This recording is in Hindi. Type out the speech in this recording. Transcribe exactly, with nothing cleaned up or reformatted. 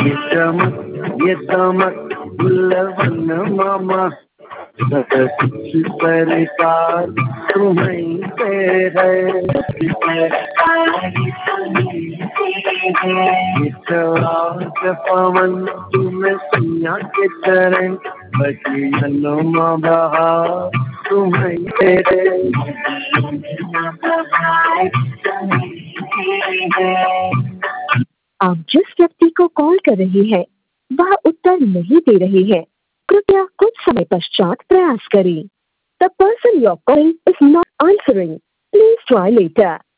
ये चमक ये दमक लवन मामा, कुछ सरकार तुम्हीं पे है। पवन तुम्हें सिया के चरण, बची हनुमा बहार तुम्हीं पे है। आप जिस व्यक्ति को कॉल कर रही हैं, वह उत्तर नहीं दे रही है। कृपया कुछ समय पश्चात प्रयास करें। The person you're calling is not answering. Please try later.